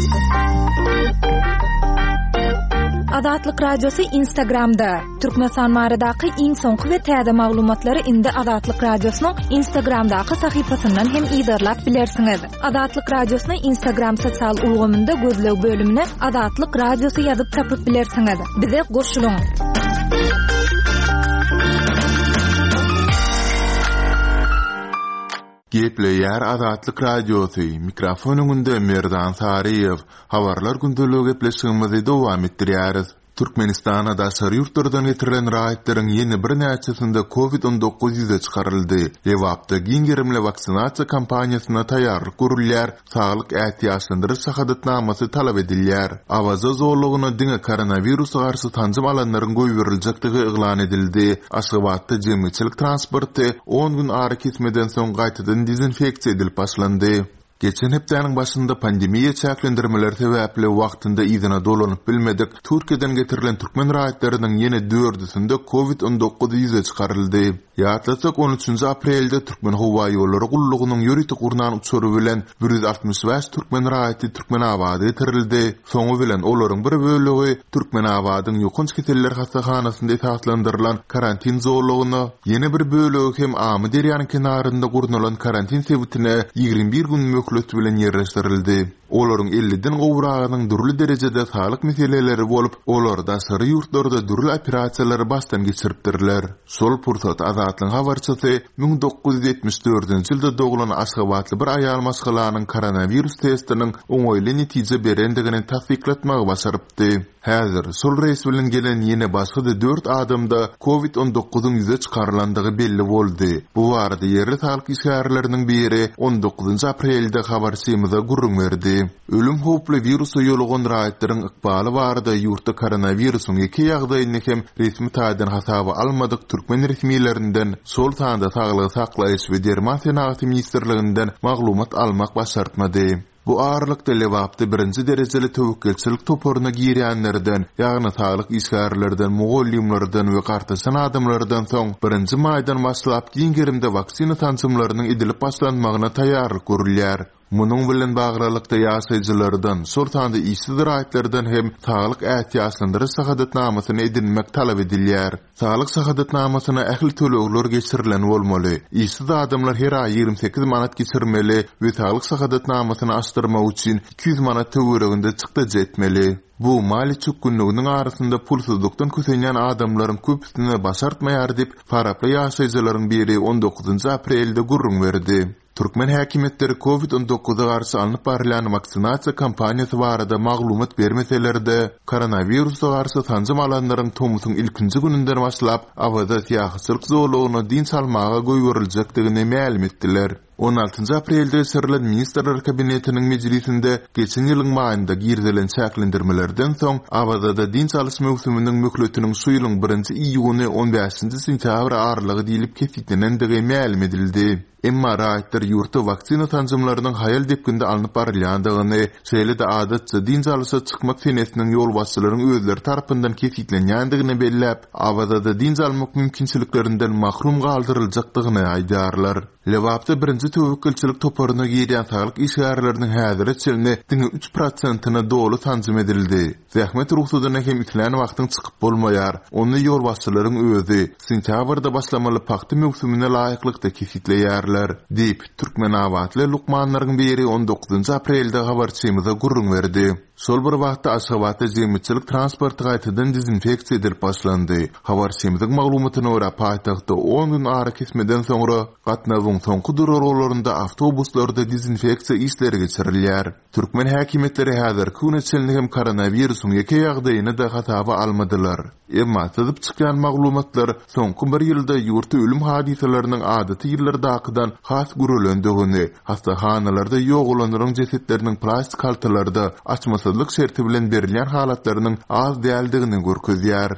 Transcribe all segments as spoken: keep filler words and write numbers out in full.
Azatlyk radiosu Instagramda. Türkmenistan maradaky iň soňky we täze maglumatlary indi Azatlyk radiosynyň Instagramdaky sahypasyndan hem ýygyrlap bilersiňiz. Azatlyk radiosynyň Instagram sosial ulgamynda gözleg bölümine Azatlyk radiosu ýazyp tapyp bilersiňiz. Bize goşulyň. Gepleýär Azatlyk radiosu. Mikrofonuňda Merdan Sariýew. Habarlar gündöligi gepleşigimizi dowam etdirýäris. Türkmenistana daşary ýurtlardan getirilen raýatlaryň ýeni bir näçesinde covid on dokuz ýüze çykaryldy. Ewapda giňerimli vaksinasiýa kampaniýasyna taýýarlyk görülýär, saglyk ähtiýaçlandyryş şahadatnamasy talap edilýär. Awaza zorlugyna diňe koronawirusa garşy tanjym alanlaryň goýberiljektigi eglan edildi. Aşgabatda jemgyçilik transporty on gün ary kesmeden soň gaýtadan dezinfeksiýa edilip başlandy. Geçen hepdeniň başynda pandemiýa çäklendirmeleri sebäpli wagtynda ýygyna dolanyp bilmedik. Türkiýeden getirilen türkmen raýatlarynyň ýene dördüsinde covid on dokuz ýüze çykaryldy. Ýatlasak on üçünji aprelde Türkmen howa ýollary gullugynyň ýuridik urnan uçury bilen bir ýüz altymyş beş türkmen raýaty Türkmenabada getirildi. Soňu bilen olaryň bir bölegi Türkmenabadyň ýokynç keteller hastahanasynda taýdandyrylan karantin zorlugyny, ýene bir bölegi hem Amy derýanyň kenarynda gurnulan karantin sebätine ýygrimi bir gün möhlet bilen ýerleşdirildi. Olaryň elliden gowragynyň durly derejede saglyk meseleleri bolup, olar daşary ýurtlarda durly operasiýalary başdan geçiripdirler. Şol pursat Azatlyň habarçysy bin dokuz ýüz ýetmiş dördünji ýylda doglan Aşgabatly bir aýal maşgalanyň koronawirus testiniň oňoýly netije berendigini tasdiklatmagy başarypdy. Häzir şol reýs bilen gelen ýene başga dört adamda covid on dokuzyň ýüze çykarlandygy belli boldy. Bu barada ýerli saglyk işgärleriniň biri on dokuzunji aprelde habarçymyza gurrun berdi. Ölüm hoply virusy ýolugan raýatlaryň ykbaly barada ýurtda koronawirusyň iki ýagdaýyny hem resmi taýdan hasaba almadyk türkmen resmiýetlerinden şol sanda saglygy saklaýyş we derman senaty ministrliginden maglumat almak başartmady. Bu ağırlıkda lewapda birinci derejeli tövekkelçilik toporuna girýänlerden, ýagny saglyk işgärlerden, mugallimlerden we gartaşan adamlardan soň birinji maýdan başlap giňerimde vaksina tanjymlarynyň edilip başlanmagyna taýýarlyk görülýär. Munyň bilen baglykda ýaşaýjylardan, sortanda işsiz raýatlardan hem saglyk ähtiýaçlandyryş şahadatnamasyny edinmek talap edilýär. Saglyk şahadatnamasyna ähli tölegler geçirilen bolmaly. İşsiz adamlar her aý ýygrimi sekiz manat geçirmeli we saglyk şahadatnamasyny açdyrmak üçin iki yüz manat töwereginde çykda etmeli. Bu mali çökünlüğünün arasında pulsuzluktan kösenýän adamlaryň köpüsine başartmaýar dip faraply ýaşaýjylaryň biri on dokuzunji aprelde gurrun berdi. Türkmen häkimetleri covid on dokuza garşy alınıp barilen vaksinasiýa kampaniýasy barada maglumat bermeselerde koronawirusa garşy tanjym alanlaryň tomusyň ilkinji gününden başlap awada ýahyçylyk zorlugyny din salmaga goýberiljakdygyny ma'lum etdiler. on altynji aprelde serilen Ministrler Kabinetiniň meclisinde geçen ýylyň maýynda girdilen çäklendirmelerden soň awada din çalyş mewsüminiň möhletiniň şu ýylyň birinji iýuny on beşinji sentýabr aralygy diýilip kesitlenendigi ma'lum edildi. Emma raýatlar ýurtda vaksina tanjymlarynyň hayal depkinde alınıp barilýandygyny, şeýle de adatça din çalyşa çykmak senesiniň ýol başçylaryň özleri tarapyndan kesitlenýändigini belläp, awada da din çalmak mümkinçiliklerinden mahrum galdyryljakdygyny aýdarlar. Lewapda birinji tövekkelçilik toporuna girýän saglyk işgärleriniň häzir çelini diňe üç prosentyna dolu tanjym edildi. Zähmet ruhsudyna hem itlen wagtyň çykyp bolmaýar. Onu ýol başçylaryň özi sentýabrda başlamaly pakty mewsümine laýyklykda kesitleýärler. Diýip Türkmenabadly lukmanlaryň biri on dokuzunji aprelde habarçymyza gurrun berdi. Şol bir wagtda Aşgabatda jemgyçilik transporty gaýtadan dezinfeksiýa edilip başlandy. Habarçymyzyň maglumatyna görä paýtagtda on gün ara kesmeden soňra gatnawyň soňky durarlarynda awtobuslarda dezinfeksiýa işleri geçirilýär. Türkmen häkimetleri häzir küneçelini hem koronawirusyň iki ýagdaýyny da hasaba almadylar. Emma tyzyp çykan maglumatlar soňky bir ýylda ýurtda ölüm hadiselerini adaty ýyllardakydan has görülendigini, hastahanalarda ýogulanlaryň jesetleriniň plastik haltalarda açmasızlyk şerti bilen berilýän halatlarynyň az däldigini görkezýär.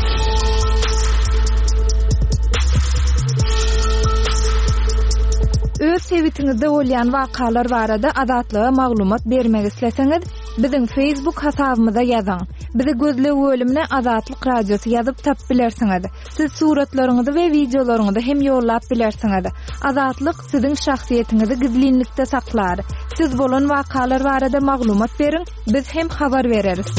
Öz sebitiňizde bolýan wakalar barada azatlyga maglumat bermek isleseňiz, biziň Facebook hasabymyza ýazyň. Bizi gözle bölümine Azatlyk radiosu ýazyp tap bilersiňiz. Siz suratlaryňyzy we videolaryňyzy hem ýollap bilersiňiz. Azatlyk siziň şahsiýetiniňizi gizlinlikde saklar. siz bolan wakalar barada maglumat beriň, biz hem habar bereriz.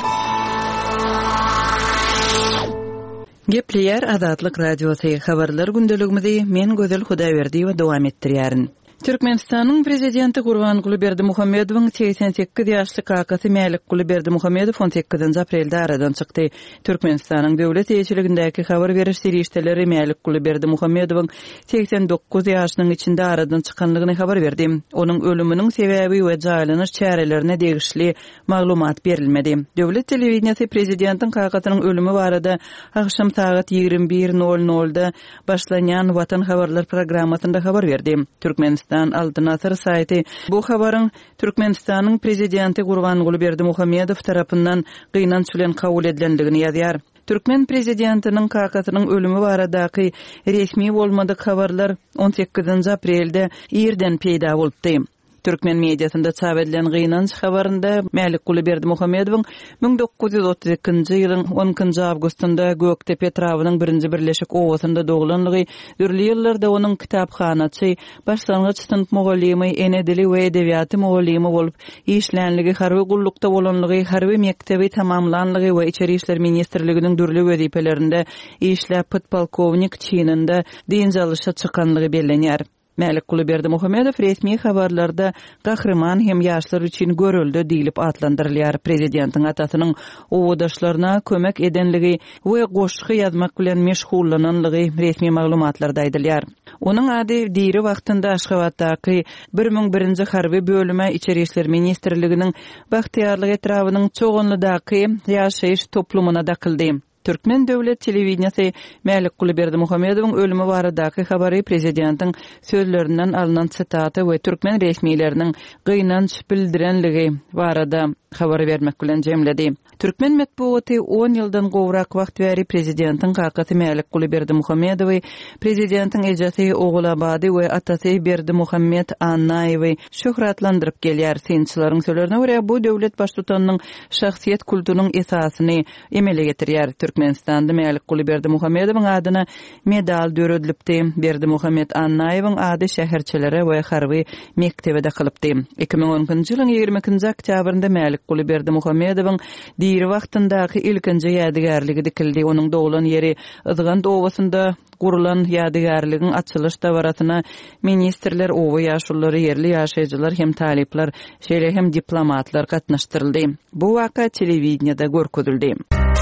Gepleýär Azatlyk radiosy habarlar gündeligimizi men Gözel Hudaýberdi we dowam etdirýärin. Türkmenistanyň prezidenti Gurbanguly Berdimuhammedowyň seksen sekiz ýaşly kakasy Mälikguly Berdimuhammedow on sekizinji aprelde aradan çykdy. Türkmenistanyň döwlet eýçiligindäki habar beriş serişdeleri Mälikguly Berdimuhammedowyň seksen dokuz ýaşynyň içinde aradan çykanlygyny habar berdi. Onuň ölüminiň sebäbi we jaýlanyş çärelerine degişli maglumat berilmedi. Döwlet telewizionyny prezidentiň kakasynyň ölümi barada akşam saat ýigirmi bir nol nolda başlanýan Watan habarlar programmasynda habar berdi. Türkmenistan Altınasır sayti bu habaryň Türkmenistanyň prezidenti Gurbanguly Berdimuhammedow tarapyndan gynanç bilen kabul edilendigini ýazýar. Türkmen prezidentiniň kakasynyň ölümi baradaky resmi bolmadyk habarlar on sekizinji aprelde ýerden peýda bolupdy. Türkmen mediasynda çap edilen gynanç habarynda Mälikguly Berdimuhammedowyň bin dokuz ýüz otuz ikinji ýylyň onunji awgustynda Göktepe trawynyň birinji birleşik owasynda doglanlygy, dürli ýyllarda onuň kitapxanaçy, başlangyç sınıf mugallymy, ene dili we edebiýaty mugallymy bolup işlänligi, harby gullukda bolanlygy, harby mektebi tamamlanlygy we içeri işler ministrliginiň dürli wezipelerinde işläp podpolkownik çynynda diňjalysha çykanlygy bellenýär. Mälikguly Berdimuhammedow resmi habarlarda gahrman hem ýaşlar üçin görüldi diýilip atlandyrylýar. Prezidentiň atasynyň owadaşlaryna kömek edenligi we goşky ýazmak bilen meşgullananlygy resmi maglumatlarda aýdylýar. Onuň ady diri wagtynda Aşgabatdaky bir ming birinji harby bölüme içeri işler ministrliginiň Bagtyarlyk etrawynyň çoğunlydaky ýaşaýyş toplumuna dakyldy. Türkmen döwlet telewizionyny Mälikguly Berdimuhammedowyň ölümi baradaky habary prezidentiň sözlerinden alynan sitaty we türkmen resmiýetleriniň gynanç bildirenligi barada habar bermek bilen jemledi. Türkmen medeniýeti on ýyldan gowrak wagt bäri prezidentiň kakasy Mälikguly Berdimuhammedowy, prezidentiň ejasy Oglabady we atasy Berdimuhammed Annaýewy şöhratlandyryp gelýär. Synçylaryň sözlerine görä bu döwlet baştutanyň şahsiýet kulturynyň esasyny emele getirýär. Türkmenistanda Mälikguly Berdimuhammedowyň adyna medal döredilipdi. Berdimuhammed Annaýewyň ady şäherçilere we harby mektebede kalypdy. iki ming onunji ýylyň ýigirmi ikinji oktýabrynda Mälikguly Berdimuhammedowyň diri wagtyndaky ilkinji ýadygarlygy dikildi. Onuň doglan ýeri Ydgand owasynda gurulan ýadygarlygyň açylış dawratyna ministrler, owa ýaşullary, ýerli ýaşaýjylar hem talipler, şeýle hem diplomatlar gatnaşdyryldy. Bu waka telewizionyda görkezildi.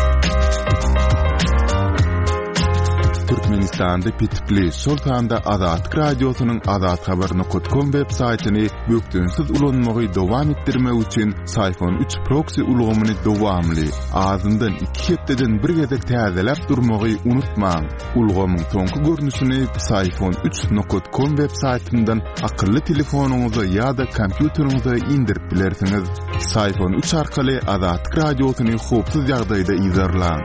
Türkmenistan'da pitipli Sultan'da Azatlyk radiosynyň Azat habaryny kutkom web saytyny bökdünsiz ulanmagy dowam etdirmek üçin Sayfon üç proxy ulgamyny dowamly azyndan iki hepdeden bir gezek täzelep durmagy unutmaň. Ulgamyň soňky görnüşini sayfon üç nokta com web saytyndan akylly telefonuňyza ýa-da kompýuteriňize indirip bilersiňiz. Sayfon üç arkaly Azatlyk radiosyny howpsuz ýagdaýda izlerläň.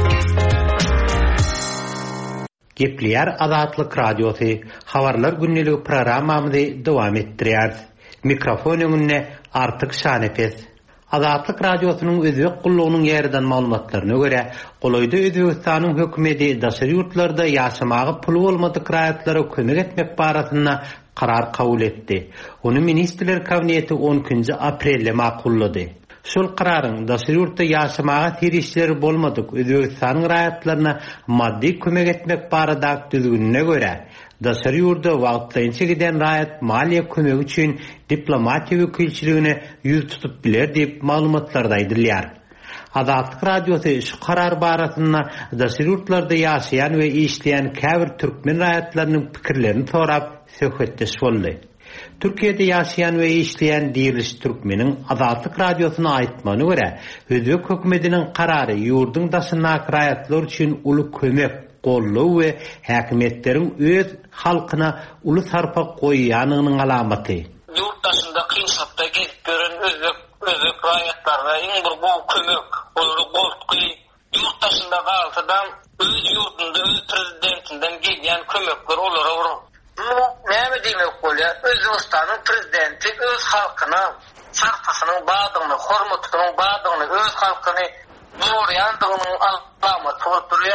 Gepleýär Azatlyk radiosy habarlar günneligi programmamyzy dowam etdirýär. Mikrofon öňünde Artyk Şanepes. Azatlyk radiosynyň özbek gullugynyň ýerinden maglumatlaryna görä, Goloýda Özbegistanyň hökümeti daşary ýurtlarda ýaşamagy puly bolmadyk raýatlara kömek etmek barasynda karar kabul etdi. Onu ministrler kabineti on ikinji aprelde makullady. Şol kararyň daşary ýurtda ýaşamaga terişleri bolmadyk Özbegistanyň raýatlaryna maddi kömek etmek barada düzgününe görä, daşary ýurtda wagtynça giden raýat maliýe kömegi üçin diplomatiýa wekilçiligine ýüz tutup biler diýip maglumatlarda aýdylýar. Azatlyk radiosy şu karar barasynda daşary ýurtlarda ýaşaýan we işleýän käbir türkmen raýatlarynyň pikirlerini sorap söhbetdeş boldy. Türkiýede ýaşaýan we işleýän diýiliş türkmeniň Azatlyk radiosyna aýtmany görä, özbek hökümetiniň karary ýurduň daşyndaky raýatlar üçin uly kömek, gollaw we häkimetleriň öz halkyna uly sarpa goýýanynyň alamaty. Ýurt daşynda kynçylykda gelip gören özbek özbek raýatlaryna iň bir bu kömek, olary goltky, ýurt daşynda galtydan öz ýurdunda öz prezidentinden gelýän kömekler olara urur. Näme diýmek bolýar? Özbegistanyň prezidenti öz halkyna sarpasynyň badygyny, hormatynyň badygyny, öz halkyny ýoraýandygynyň alamaty bolup durýar.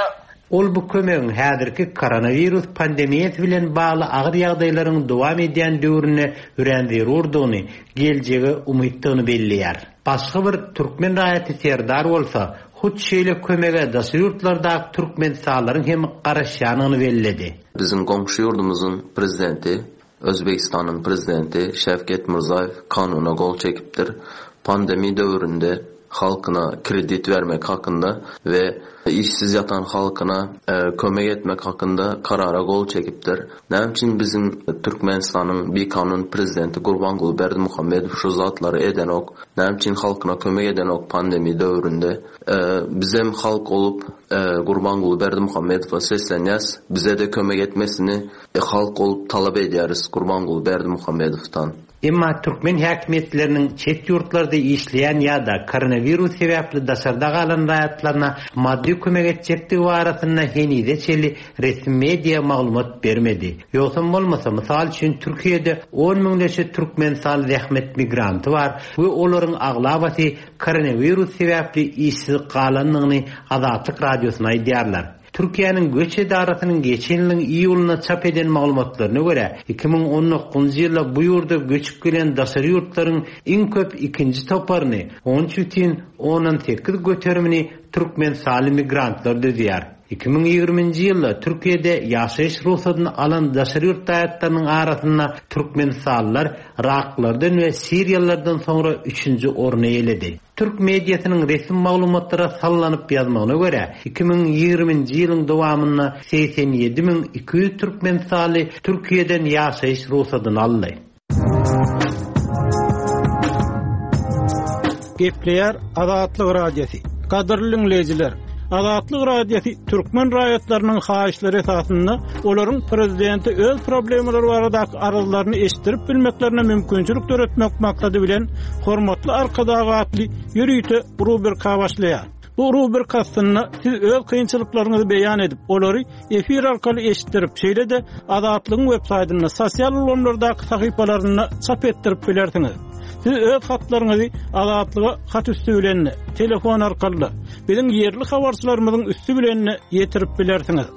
Ol bu kömegiň häzirki koronavirus pandemiyasi bilen bagly agyr ýagdaýlaryň dowam edýän döwrüne ürendir urdugyny, geljegi umytdygyny belliýär. Başga bir türkmen raýaty serdar bolsa, hut şeýle kömege daşy ýurtlarda türkmen sallaryň hem garaşýanyny bellidi. Bizim goňşy ýurdumyzyň prezidenti, Özbekistanyň prezidenti Şevket Mirzaýew kanuna gol çekipdir. Pandemi döwründe halkına kredit vermek hakkında ve işsiz yatan halkına e, kömek etmek hakkında karara gol çekipdir. Näme üçin bizim Türkmenistanyň bir kanun prezidenti Gurbanguly Berdimuhammedow şu zatları eden ok, näme üçin halkına kömek eden ok pandemi döwründe e, bizem halk olup e, Gurbanguly Berdimuhammedow'a seslenýäs, bize de kömek etmesini e, halk olup talap edýäris Gurbanguly Berdimuhammedow'tan. Emma Türkmen häkimetleriniň çet ýurtlarda işleýän ýa-da koronavirus sebäpli daşarda galan raýatlaryna maddi kömek etjekdigi barasynda henide çeli resmi media maglumat bermedi. Ýoksa bolmasa, mysal üçin Türkiýede on miňleşe türkmen sal zähmet migranty bar we olaryň aglabaty koronavirus sebäpli işsiz galanlygyny Azatlyk radiosyna aýdýarlar. Türkiýanyň göç edarasynyň geçen ýylyň iýuluna çap eden maglumatlaryna görä, iki miň on dokuzunçy ýylda bu ýurda göçüp gelen daşary ýurtlaryň iň köp ikinji toparyny on üç бүтүн onan sekiz götermini türkmen saly migrantlar dödýär. iki miň ýygrüminçi ýylda Türkiýede ýaşaýyş ruhsatyny alan daşary ýurt daýatlarynyň arasynda türkmen sallar Iraklardan we Siriýalardan soňra üçünji orny eledi. Türk mediasynyň resmi maglumatlara sallanyp ýazmagyna görä, iki miň ýygrüminçi ýylyň dowamynda seksen ýedi miň iki ýüz türkmen saly Türkiýeden ýaşaýyş ruhsatyny aldy. Gepleýär Azatlyk radiosi. Kadrly dinleýijiler, Azatlyk radiosi türkmen raýatlarynyň haýyşlary esasynda olaryň prezidenti öz problemleri barada arazlaryny eşdirip bilmeklerine mümkinçilik töretmek maksady bilen hormatly arkadaşly ýürüýte rubrika başlaýar. Bu rubrikasynda siz öz kynçylyklaryňyzy beýan edip, olary efir arkaly eşitdirip, şeýle de Azatlygyň web saýtyna, sosial ulamlardaky sahypalaryna çap etdirip bilersiňiz. Siz öz hatlaryňyzy Azatlyga hat üstü bilen, telefon arkaly, biziň ýerli habarçylarymyzyň üstü bilen ýetirip bilersiňiz.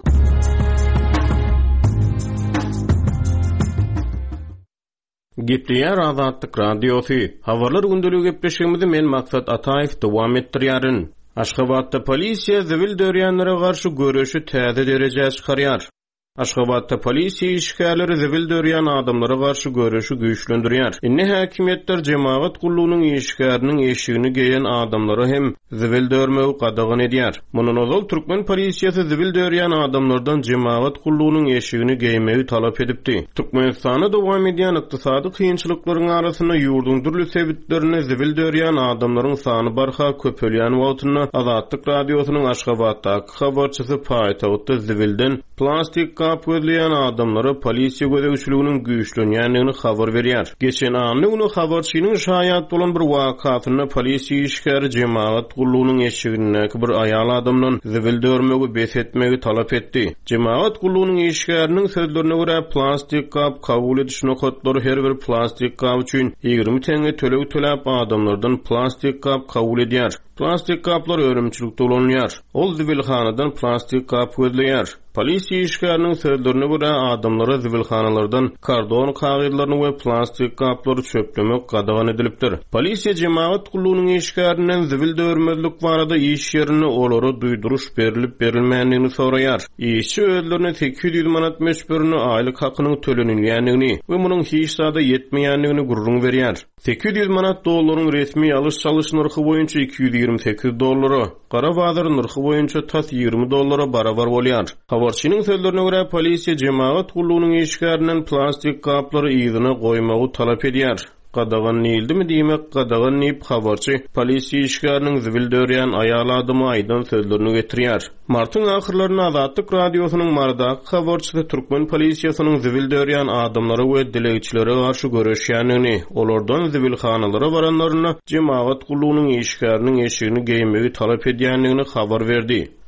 Gepleýär Azatlyk radiosy. Habarlar gündäligi gepleşigimizi men Maksat Ataýew dowam etdirýärin. Aşgabatda polisiýa zivil dörýänlere garşy göreşi täze derejä çykarýar. Aşgabatda polisiýa işgärleri zivil dörýän adamlara garşy göreşi güýçlendirýär. Inne häkimetler jemaat gullugynyň işgäriniň eşigini geýen adamlara hem zivil dörmegi gadagan edýär. Munun ozal türkmen polisiýasy zivil dörýän adamlardan jemaat gullugynyň eşigini geýmegi talap edipdi. Türkmenistanda dowam edýän ykdysady kynçylyklaryň arasyna ýurdun türlü sebitlerini zivil dörýän adamlaryň sany barha köpelýän wagtyna Azatlyk radiosynyň Aşgabatdaky habarçysy paýtagtda zivilden plastik kap gözleyen adamlara polisiýa gözegçiliginiň güýçlenýändigini habar berýär. Geçen anly ony habarçynyň şaýat bolan bir wakatyna polisiýa işgäri jemaat gullugynyň eşigine bir aýal adamdan zivil dörmegi besetmegi talap etdi. Jemaat gullugynyň işgäriniň sözlerine görä plastik kap kabul ediş nokatlary her bir plastik kap üçin ýygrimi teňe töleg töläp adamlardan plastik kap kabul edýär. Plastik kaplar örümçilikde olanýar. Ol zivilhanadan plastik kap gözleýär. Polisiýa işgäriniň sözlerine görä adamlara zivilhanalardan kardon kagydlaryny we plastik kaplary çöplemek gadagan edilipdir. Polisiýa jemaat gullugynyň işgäriniň zivil dörmezlik barada iş ýerine olary duýduruş berilip berilmänligini soraýar. İşçi özlerine sekiz yüz manat meşberini aýlyk hakynyň tölenilýändigini we munyň hiç sada ýetmeýändigini gurrun berýär. sekiz yüz manat dollaryň resmi alış çalış narhy boýunça iki yüz ýygrimi sekiz dollary, gara bazar narhy boýunça tas ýygrimi dollara barabar bolýar. Habarçynyň sözlerine görä polisiýa jemaat gullugynyň işgäriniň plastik kaplary ýygyna goýmagy talap edýär. Qadagan nildimi diýmek, qadagan nip habarçy polisiýa işgäriniň zivil dörýän aýal adamy aýdan sözlerini getirýär. Martyň ahyrlaryna Azatlyk radiosynyň mardaky habarçysy türkmen polisiýasynyň zivil dörýän adamlara we dilegçilere garşy göreşýänini, olardan zivilhanalara baranlaryna jemaat gullugynyň işgäriniň eşigini geýmegi talap edýändigini habar berdi.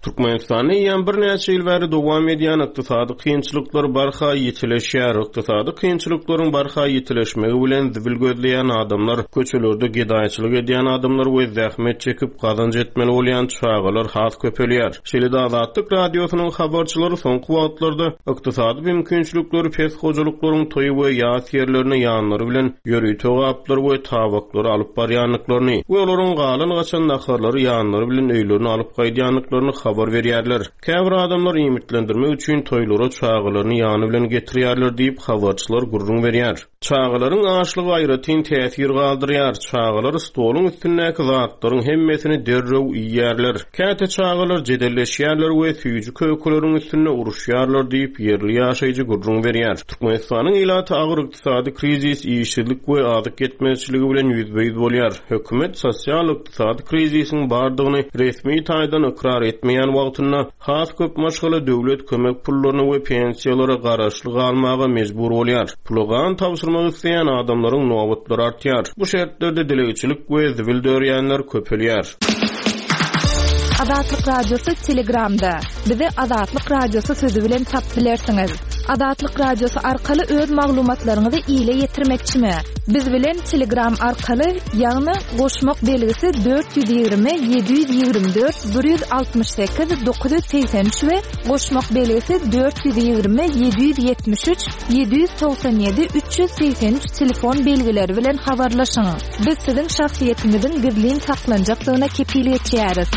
Türkmenistanyň ýan bir näçe ýyl bäri dowam edýän ykdysady kynçylyklar barha ýetileşýär. Ykdysady kynçylyklaryň barha ýetileşmegi bilen zibil gözleýän adamlar, köçelerde gedaýçylyk edýän adamlar we zähmet çekip gazanç etmeli bolýan çağalar has köpelýär. Şeýle-de Azatlyk radiosynyň habarçylary soňky wagtlarda ykdysady mümkinçilikleri pes hojalyklaryň toýu we ýas ýerlerine ýanlary bilen ýöri togaplar we tabaklary alyp barýanlyklaryny we olaryň galan gaçan naharlary ýanlary bilen öýlerini alyp gaýdýanlyklaryny habar berýärler. Käbir adamlar ümitlendirmek üçin toýlara çağalaryny ýany bilen getirýärler diýip habarçylar gurrun berýär. Çağalaryň aşlygy aýratyn täsir galdyrýar. Çağalar stoluň üstündäki zatlaryň hemmesini derrew ýýärler. Käte çağalar jedelleşýärler we süýjü köklerini üstüne uruşýarlar diýip ýerli ýaşaýjy gurrun berýär. Türkmenistanyň ilaty agyr ykdysady krizis, ýyşylyk we azyk getmezçiligi bilen ýüzbeýiz bolýar. Hökümet sosial ykdysady krizisiň bardygyny resmi taýdan ikrar etmeýän wagtynda has köp maşgala döwlet kömek pullaryny we pensiýalara garaşlyk almaga mejbur bolýar. Pulgan tapşyrmak isleýän adamlaryň nowatlary artýar. Bu şertlerde dilegiçilik we zibil dörýänler köpelýär. Azatlyk radiosu Telegramda. Bizi Azatlyk radiosu sözü bilen tap bilersiňiz. Azatlyk radiosu arkaly öz maglumatlaryňyzy ýyla ýetirmekçimi? Biz bilen Telegram arkaly ýagny goşmak belgisi dört yüz ýygrimi yedi yüz ýygrimi dört bir yüz altymyş sekiz dokuz yüz seksen üç we goşmak belgisi dört yüz ýygrimi yedi yüz ýetmiş üç yedi yüz doksan ýedi üç yüz seksen üç telefon belgileri bilen habarlaşyň. Biz siziň şahsiýetiňiziň gizlin saklanjaklygyna kepillik etýäris.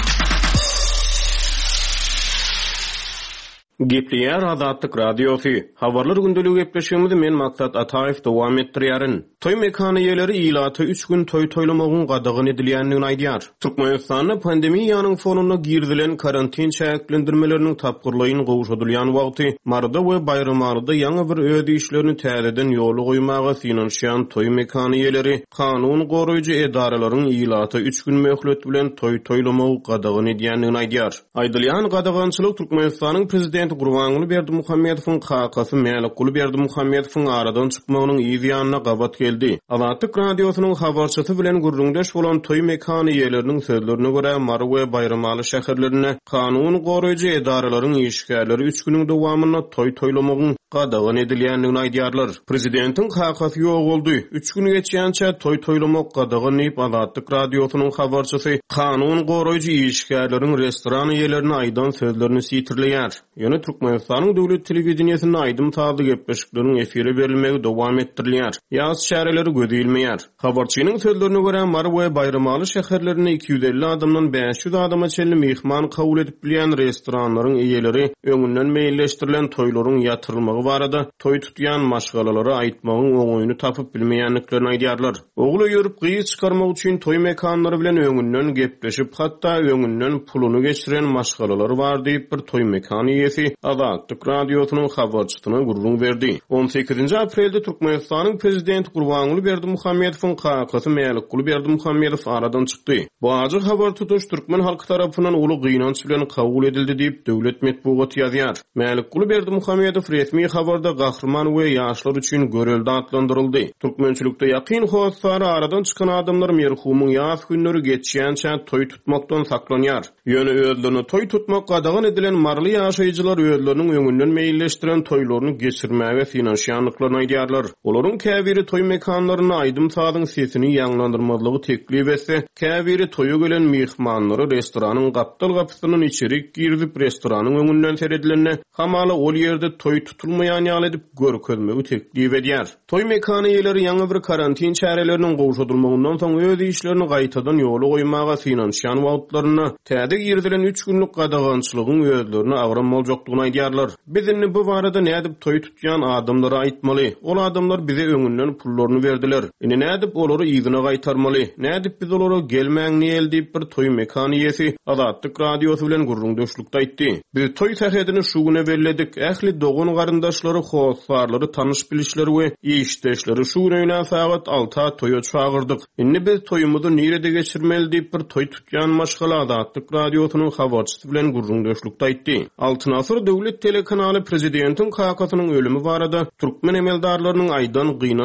Gepleýär Azatlyk radiosu. Habarlar gündelik gepleşigimizi men Maksat Ataýew dowam etdirýärin. Toy mekany ýerleri ilaty üç gün toy toýlamagyň gadagyny edilýändigini aýdýar. Türkmenistanyň pandemiýanyň fonuna girdilen karantin çäklendirmeleriniň tapgyrlygyny gowşadylýan wagty, marda we bayramlarda ýaňy bir öýde işlerini täzeden ýoly goýmaga synanşýan toy mekany ýerleri kanun goraýjy edaralaryň ilaty üç gün möhlet bilen toy toýlamagy gadagyny edýändigini aýdýar. Aýdylýan gadagançylyk Türkmenistanyň prezidenti Gurbanguly Berdimuhammedowyň kakasy Mälikguly Berdimuhammedowyň aradan çykmagynyň ýygyanyna gabat geldi. Azatlyk radiosynyň habarçysy bilen gurrundaş bolan toy mekany ýerleriniň sözlerine görä Mara we Bayramaly şäherlerine kanun goraýjy edaralaryň işgärleri üç güniň dowamyna toy toýlamagyň gadagyny edilýändigini aýdýarlar. Prezidentiň kakasy ýok boldy. üç gün geçýänçä toy toýlamak gadagyny diýip Azatlyk radiosynyň habarçysy kanun goraýjy işgärleriň restoran ýerlerini aýdan sözlerini sitirleýär. Ýöne Türkmenistanyň döwlet telewizionyasynda aýdym taýdy gepleşikleriň efire berilmegi dowam etdirilýär. Ýaz şäherleri gödilmeýär. Habarçynyň sözlerine görä Mara we Bayramaly şäherlerine iki yüz elli adamdan beş yüz adama çenli mehman kabul edip bilýän restoranlaryň eýeleri öňünden meýilleşdirilen toýlaryň ýatyrylmagy barada toy tutýan maşgalalary aýtmagyň oňoýuny tapyp bilmeýänliklerini aýdýarlar. Oğlu ýörüp gyýy çykarmak üçin toy mekanlary bilen öňünden gepleşip hatda öňünden puluny geçiren maşgalalary bar diýip bir toy mekany ýesi Azatlyk radiosynyň habarçysyna gurrun berdi. on sekizinji aprelde Türkmenistanyň prezidenti Gurbanguly Berdimuhammedowyň kakasy Mälikguly Berdimuhammedow aradan çykdy. Bu ajy habar tutuş türkmen halky tarapyndan uly gynanç bilen kabul edildi diýip döwlet medeniýeti ýazýar. Mälikguly Berdimuhammedow resmi habarda gahrman we ýaşlar üçin göreldi atlandyryldy. Türkmençilikde ýakyn howsary aradan çykan adamlar merhumyň ýaz günleri geçýänçä toy tutmakdan saklanýar. Ýöne özlerini toy tutmak gadagan edilen marly ýaşaýjylar özleriniň öňünden meýilleşdiren toýlaryny geçirmäge finansiýanlyklaryny aýdýarlar. Olaryň käbiri toy mekanlaryna aýdym sadyň sesini ýanglandyrmalygy teklip etse, käbiri toýa gelen mehmanlary restoranyň gapdal gapysynyň içerik girdip restoranyň öňünden seredilenine hamaly ol ýerde toy tutulmaýan ýaly edip görkezmegi teklip edýär. Toy mekany ýerleri ýaňy bir karantin çäreleriniň gowşadylmagyndan soň öz işlerini gaýtadan ýoly goýmaga finansiýan wagtlaryna täze girdilen üç günlük gadagançylygyň özlerini agram boljakdygyny aýdýarlar. Bizini bu barada nädip toy tutýan adamlara aýtmaly. Ol adamlar bize öňünden pullaryny berdiler. Ine nädip olary ýygyna gaýtarmaly. Nädip biz olary gelmäňni eldiýip bir toy mekany ýesi Azatlyk radiosy bilen gurrundaşlykda aýtdy. Biz toy tähedini şu güne belledik. Ähli dogun garyndaşlary, howsarlary, tanyş bilişleri we ýeşdeşleri şu güne saat altıda toýa çağırdyk. Indi biz toýumyzy nerede geçirmeli diýip bir toy tutýan maşgala Azatlyk radiosynyň habarçysy bilen gurrundaşlykda aýtdy. Altyn asr döwlet telekanaly prezidentiň kakasynyň ölümi barada türkmen emeldarlarynyň aýdan gynanç sözleri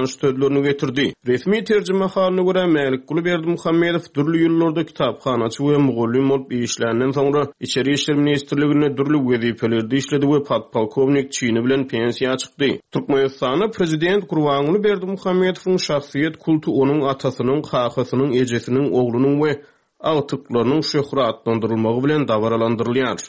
ýollaryny getirdi. Resmi terjime halyna görä Mälik Gulyberdimuhammedow dürli ýyllarda kitapxanaçy we mugallim bolup işlerinden soňra İçeri işler ministrligine dürli wezifelerde işledi we podpolkovnik çyny bilen pensiýa çykdy. Türkmenistanyň prezident Gurbanguly Berdimuhammedowyň şahsiýet kultu onuň atasynyň, hahasynyň, ejesiniň, oglunyň we agtyklarynyň şöhratlandyrylmagy bilen dawaralandyrylýar.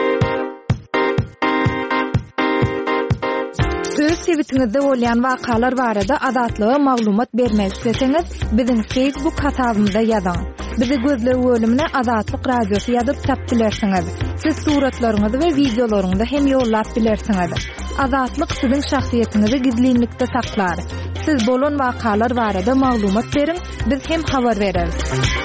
Öz tweetiňizde bolýan wakalar barada azatlyga maglumat bermek isteseňiz, biziň Facebook hasabymyza ýazan. Bizi gözle bölümine Azatlyk Radiosu ýazyp tapdylarsyňyz. Siz suratlaryňyzy we videolaryňyzy hem ýollap bilersiňiz. Azatlyk siziň şahsiýetiniňizi gizlinlikde saklar. Siz bolan wakalar barada maglumat beriň, biz hem habar bereriz.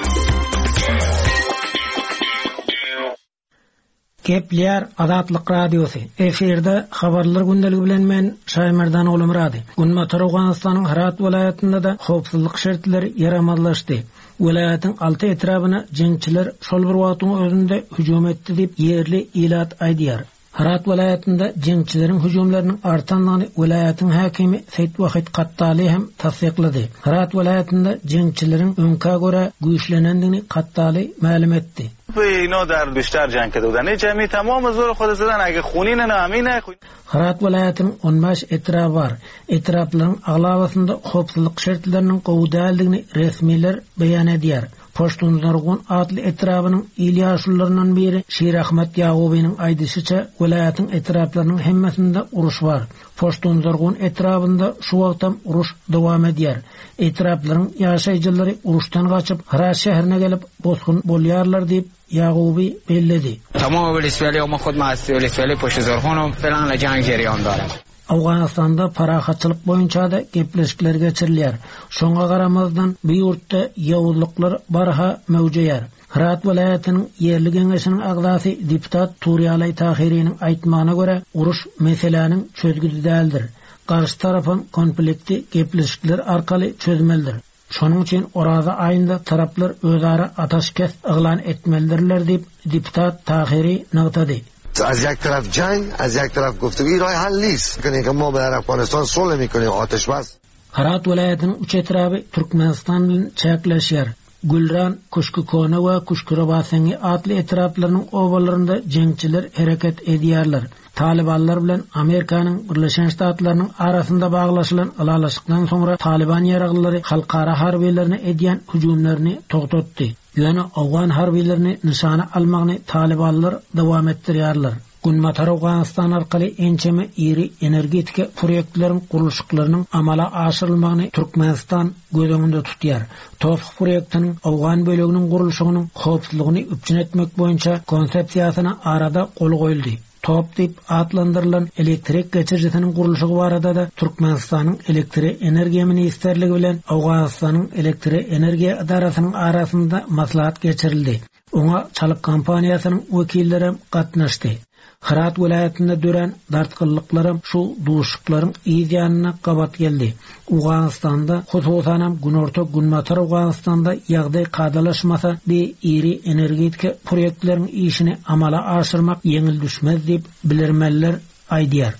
Kepler Azatlyk Radiosu. Eferde habarlar gündeligi bilen men Şaýmerdan oglum rady. Gunmatar Awganystanyň Herat welaýatynda da howpsuzlyk şertleri ýaramadlaşdy. Welaýatyň alty etrabyna jeňçiler şol bir wagtyň özünde hüjum etdi diýip ýerli ilat aýdýar. Herat welaýatynda jeňçileriň hüjumlarynyň artanlygyny welaýatyň häkimi Seyit Wahid Qattali hem tasdiqlady. Herat welaýatynda jeňçileriň öňkä görä güýçlenendigini Qattali ma'lum etdi. اینا در بیشتر جنگ کرده بودن. جمعی تمام زور خود زدن اگه خونین نامینه. Herat welaýatynyň on beş etrapy bar. Etraplaryň aglawasyna howpsuzlyk şertleriniň gowdaldygyny resmiler beýan edýär. Poştunlargun adlı etrapynyň ilýaşylarynyň biri Şir Ahmet Ýagubyň aýdyşyça welaýatyň etraplarynyň hemmesinde uruş bar. Poştunlargun etrapynda şu wagtam uruş dowam edýär. Etraplaryň ýaşaýjylary uruşdan gaçyp Herat şäherine gelip bosgun bolýarlar diýip Ýaguby belledi. Tamam Venezuela ma khud ma Venezuela poştuzorgunum falan la jang jerýan dara. Awganystanda parahatçylyk boýunça da gepleşikler geçirilýär. Şoňa garamazdan bu ýurtda ýawuzlyklar barha mewjudýar. Herat welaýatynyň ýerli geňeşiniň agdasy deputat Turýalay Tahiriň aýtmagyna görä uruş meseleniň çözgüdi däldir. Garşy tarapyň konflikti gepleşikler arkaly çözmelidir. Şonuň üçin orada aýynda taraplar özara ataşkes ýylan etmelidirler diýip deputat Tahiri nagtady. از یک طرف جنگ، از یک طرف گفتگو، راه حل نیست. کنیم که ما در افغانستان صلح میکنیم، آتش بس. Herat welaýatynyň üç etrapy Türkmenistan bilen çäkleşýär. Gülran, Kuşkukona we Kuşkurabasyny adly etraplarynyň owalarynda jeňçiler hereket edýärler. Talibanlar bilen Amerikanyň Birleşen Ştatlarynyň arasynda baglaşylan alalaşykdan soňra Taliban ýaraglary halkara harbiýlerini edýän hüjumlaryny togtatdy. Ýöne Awgan harbiýlerini nişana almagyny Talibanlar dowam etdirýärler. Gunmatar Awganystan arkaly ençeme iri energetika proýektleriň gurulşyklarynyň amala aşyrylmagyny Türkmenistan gözüňinde tutýar. Tofuk proýektiniň Awgan böleginiň gurulşygynyň howpsuzlygyny üpçün etmek boýunça konsepsiýasyna arada gol goýuldy. Top dip atlandyrylan elektrik geçirjisiniň gurulşygy barada da Türkmenistanyň elektrik energiýa ministerligi bilen Awganystanyň elektrik energiýa idarasynyň arasynda maslahat geçirildi. Oňa çalyk kompaniýasynyň wekilleri gatnaşdy. Herat welaýatynda dören dartgyllyklaram şu duşuklaryň ýa-da gabat geldi. Awganystanda hususan Günorta Gunmatar Awganystanda ýagdaý kadalaşmasa bir iri energetika proýektleriň işini amala aşyrmak ýeňil düşmez diýip bilermeller aýdýar.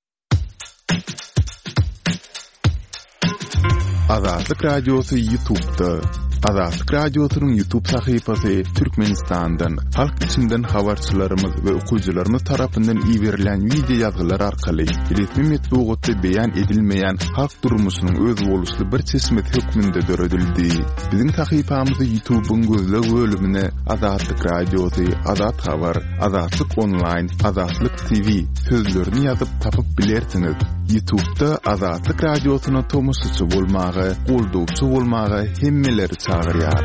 Azatlyk Radiosu YouTube'da. Azatlyk Radiosunyň YouTube sahypasy Türkmenistandan, halk içinden habarçylarymyz we okuyjylarymyz tarapyndan ýiberilen video ýazgylar arkaly resmi metbuatda beýan edilmeýän halk durmuşynyň öz boluşly bir çeşmet hökmünde döredildi. Biziň sahypamyzy YouTube'un gözle bölümine Azatlyk Radiosu, Azat Habar, Azatlyk Online, Azatlyk T V sözlerini ýazyp tapyp bilersiňiz. YouTube'da Azatlyk Radiosuny tomusçy bolmagy, goldukçy bolmagy hemmeleri çağırýar.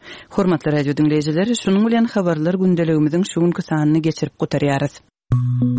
Hormatly radio dinleýijiler, şunuň bilen habarlar gündeligimiziň şu günkü sanyny geçirip gotarýarys.